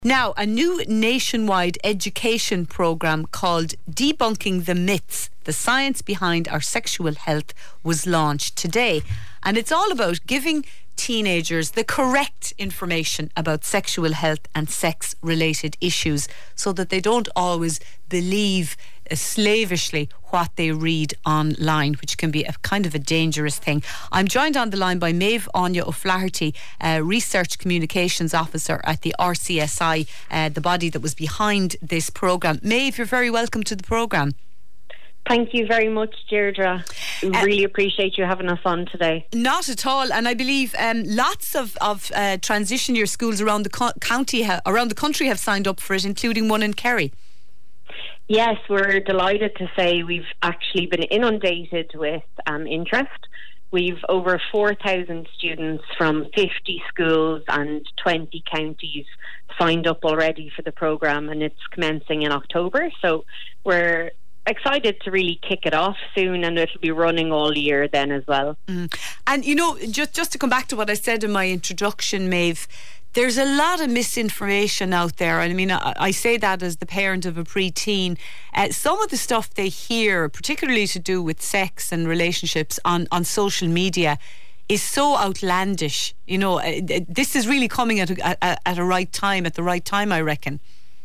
Now, a new nationwide education programme called Debunking the Myths, the Science Behind Our Sexual Health, was launched today. And it's all about giving teenagers the correct information about sexual health and sex-related issues so that they don't always believe slavishly what they read online, which can be a kind of a dangerous thing. I'm joined on the line by Maeve Anya O'Flaherty, Research Communications Officer at the RCSI, the body that was behind this programme. Maeve, you're very welcome to the programme. Thank you very much, Deirdre. We really appreciate you having us on today. Not at all, and I believe lots of transition year schools around the country have signed up for it, including one in Kerry. Yes, we're delighted to say we've actually been inundated with interest. We've over 4,000 students from 50 schools and 20 counties signed up already for the programme, and it's commencing in October. So we're excited to really kick it off soon, and it'll be running all year then as well. And you know, just to come back to what I said in my introduction, Maeve, there's a lot of misinformation out there. I mean, I say that as the parent of a pre-teen. Some of the stuff they hear, particularly to do with sex and relationships on social media, is so outlandish. You know, this is really coming at the right time, I reckon.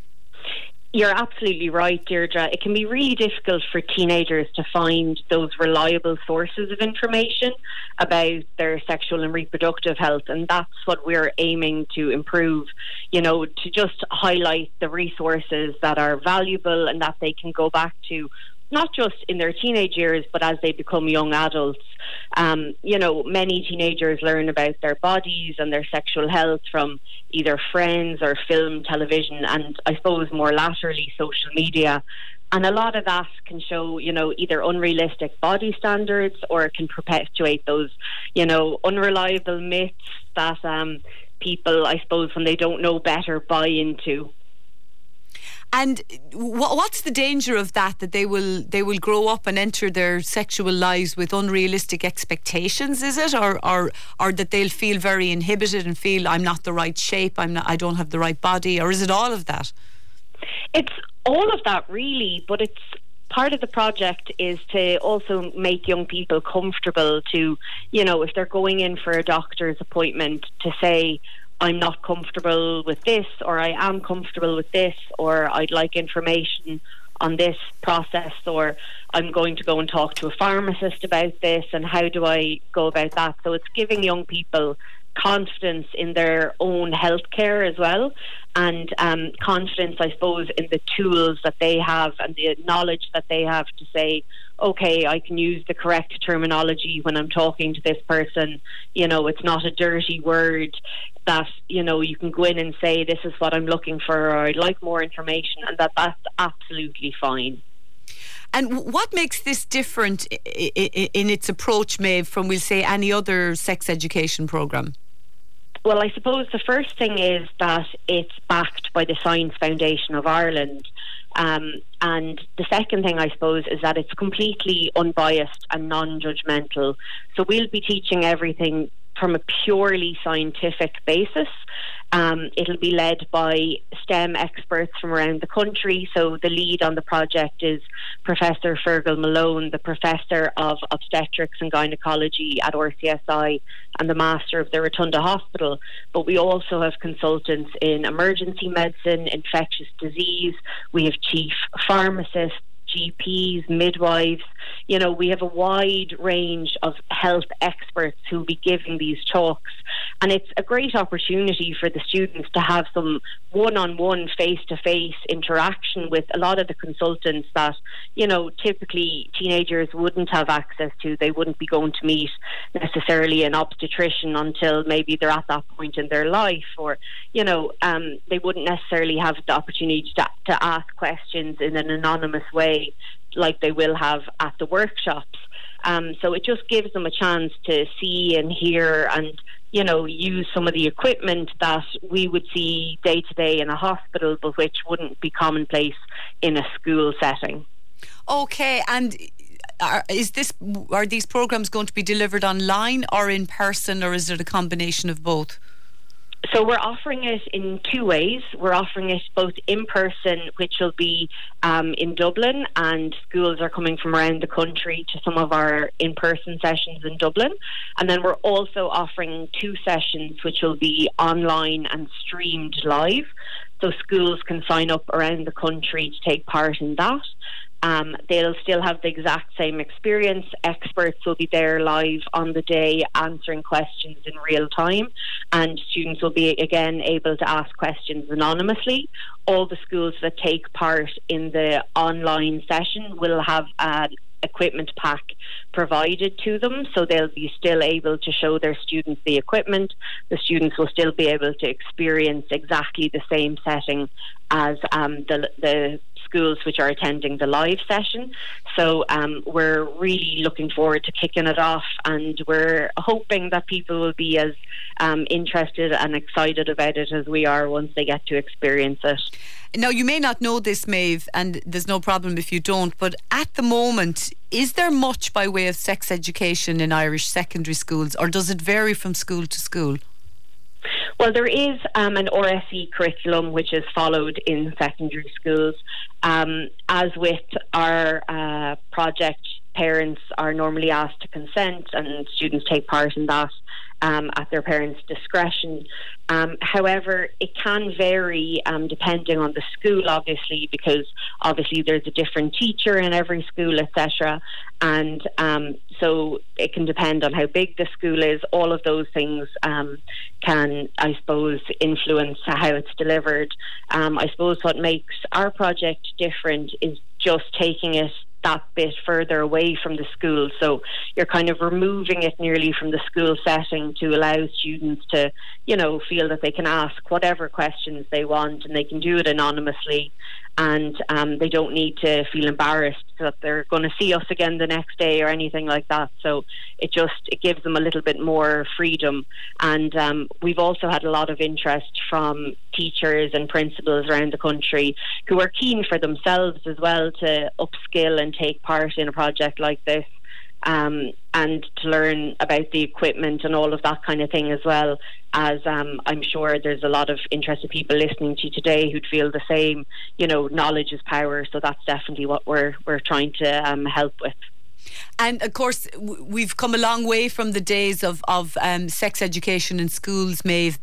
You're absolutely right, Deirdre. It can be really difficult for teenagers to find those reliable sources of information about their sexual and reproductive health, and that's what we're aiming to improve, you know, to just highlight the resources that are valuable and that they can go back to, not just in their teenage years, but as they become young adults. You know, many teenagers learn about their bodies and their sexual health from either friends or film, television, and I suppose more laterally social media. And a lot of that can show, you know, either unrealistic body standards, or it can perpetuate those, you know, unreliable myths that people, I suppose, when they don't know better, buy into. And what's the danger of that they will grow up and enter their sexual lives with unrealistic expectations, is it? Or that they'll feel very inhibited and feel, I'm not the right shape, I don't have the right body, or is it all of that? It's all of that really, but it's part of the project is to also make young people comfortable to, you know, if they're going in for a doctor's appointment, to say, I'm not comfortable with this, or I am comfortable with this, or I'd like information on this process, or I'm going to go and talk to a pharmacist about this, and how do I go about that? So it's giving young people confidence in their own healthcare as well, and confidence, I suppose, in the tools that they have and the knowledge that they have to say, okay, I can use the correct terminology when I'm talking to this person. You know, it's not a dirty word that, you know, you can go in and say, this is what I'm looking for, or I'd like more information, and that's absolutely fine. And what makes this different in its approach, Maeve, from, we'll say, any other sex education programme? Well, I suppose the first thing is that it's backed by the Science Foundation of Ireland. And the second thing, I suppose, is that it's completely unbiased and non-judgmental. So we'll be teaching everything from a purely scientific basis. It'll be led by STEM experts from around the country. So the lead on the project is Professor Fergal Malone, the Professor of Obstetrics and Gynecology at RCSI and the Master of the Rotunda Hospital. But we also have consultants in emergency medicine, infectious disease. We have chief pharmacists, GPs, midwives. You know, we have a wide range of health experts who will be giving these talks, and it's a great opportunity for the students to have some one-on-one, face-to-face interaction with a lot of the consultants that, you know, typically teenagers wouldn't have access to. They wouldn't be going to meet necessarily an obstetrician until maybe they're at that point in their life, or, you know, they wouldn't necessarily have the opportunity to ask questions in an anonymous way like they will have at the workshops. So it just gives them a chance to see and hear and, you know, use some of the equipment that we would see day to day in a hospital, but which wouldn't be commonplace in a school setting. Okay, and are these programs going to be delivered online or in person, or is it a combination of both? So we're offering it in two ways. We're offering it both in person, which will be in Dublin, and schools are coming from around the country to some of our in-person sessions in Dublin. And then we're also offering two sessions, which will be online and streamed live. So schools can sign up around the country to take part in that. They'll still have the exact same experience. Experts will be there live on the day answering questions in real time, and students will be again able to ask questions anonymously. All the schools that take part in the online session will have an equipment pack provided to them, so they'll be still able to show their students the equipment. The students will still be able to experience exactly the same setting as the schools which are attending the live session. So we're really looking forward to kicking it off, and we're hoping that people will be as interested and excited about it as we are once they get to experience it. Now, you may not know this, Maeve, and there's no problem if you don't, but at the moment, is there much by way of sex education in Irish secondary schools, or does it vary from school to school? Well, there is an RSE curriculum which is followed in secondary schools. As with our project, parents are normally asked to consent, and students take part in that at their parents' discretion. However, it can vary depending on the school, obviously, because obviously there's a different teacher in every school, etc. And so it can depend on how big the school is. All of those things can, I suppose, influence how it's delivered. I suppose what makes our project different is just taking it that bit further away from the school. So you're kind of removing it nearly from the school setting to allow students to, feel that they can ask whatever questions they want, and they can do it anonymously, and they don't need to feel embarrassed that they're going to see us again the next day or anything like that. So it gives them a little bit more freedom. And we've also had a lot of interest from teachers and principals around the country who are keen for themselves as well to upskill and take part in a project like this, and to learn about the equipment and all of that kind of thing, as well as I'm sure there's a lot of interested people listening to you today who'd feel the same. Knowledge is power, so that's definitely what we're trying to help with. And of course, we've come a long way from the days of sex education in schools, Maeve,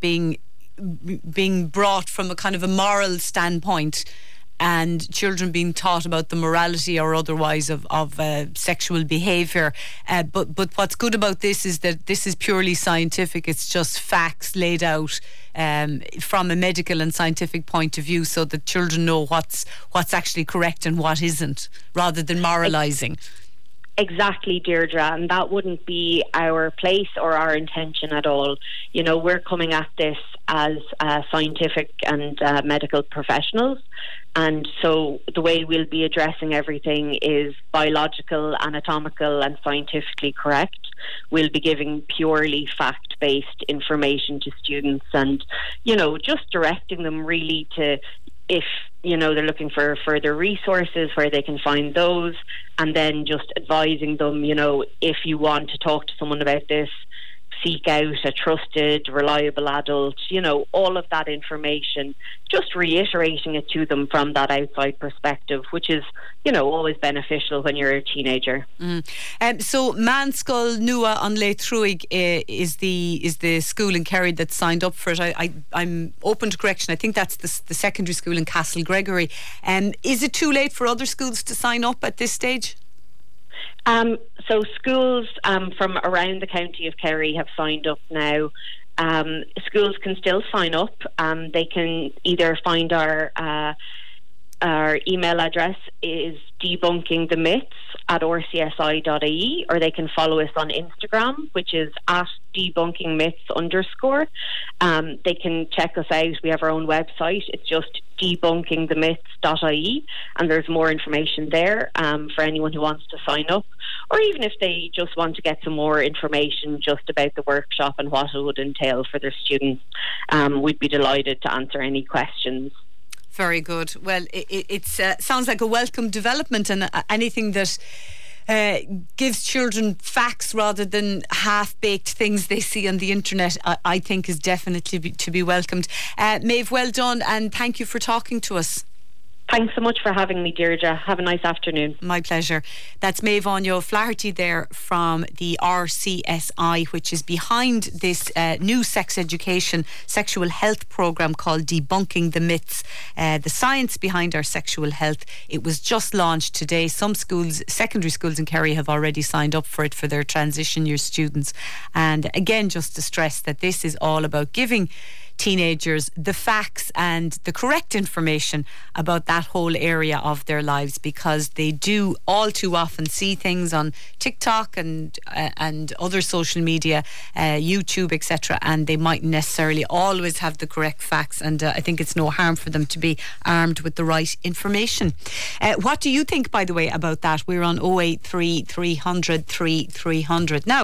being brought from a kind of a moral standpoint, and children being taught about the morality or otherwise of sexual behaviour. But what's good about this is that this is purely scientific. It's just facts laid out from a medical and scientific point of view, so that children know what's actually correct and what isn't, rather than moralising. Exactly, Deirdre, and that wouldn't be our place or our intention at all. We're coming at this as scientific and medical professionals, and so the way we'll be addressing everything is biological, anatomical and scientifically correct. We'll be giving purely fact-based information to students, and just directing them really to, if they're looking for further resources, where they can find those, and then just advising them, if you want to talk to someone about this, seek out a trusted, reliable adult, all of that information, just reiterating it to them from that outside perspective, which is, always beneficial when you're a teenager. So Manskull Nua on Leith Truig is the school in Kerry that signed up for it. I'm open to correction. I think that's the secondary school in Castle Gregory. Is it too late for other schools to sign up at this stage? So schools from around the county of Kerry have signed up now. Schools can still sign up. They can either find our email address is debunkingthemyths@rcsi.ie, or they can follow us on Instagram, which is @debunkingmyths_. They can check us out. We have our own website. It's just debunkingthemyths.ie, and there's more information there for anyone who wants to sign up, or even if they just want to get some more information just about the workshop and what it would entail for their students. We'd be delighted to answer any questions. Very good. Well, it sounds like a welcome development, and anything that gives children facts rather than half-baked things they see on the internet, I think is definitely to be welcomed. Maeve, well done, and thank you for talking to us. Thanks so much for having me, Deirdre. Have a nice afternoon. My pleasure. That's Maeve O'Flaherty there from the RCSI, which is behind this new sex education, sexual health programme called Debunking the Myths, the science behind our sexual health. It was just launched today. Some schools, secondary schools in Kerry, have already signed up for it for their transition year students. And again, just to stress that this is all about giving teenagers the facts and the correct information about that whole area of their lives, because they do all too often see things on TikTok and other social media, YouTube, etc., and they mightn't necessarily always have the correct facts, and I think it's no harm for them to be armed with the right information. What do you think, by the way, about that? We're on 083 300 3300 now.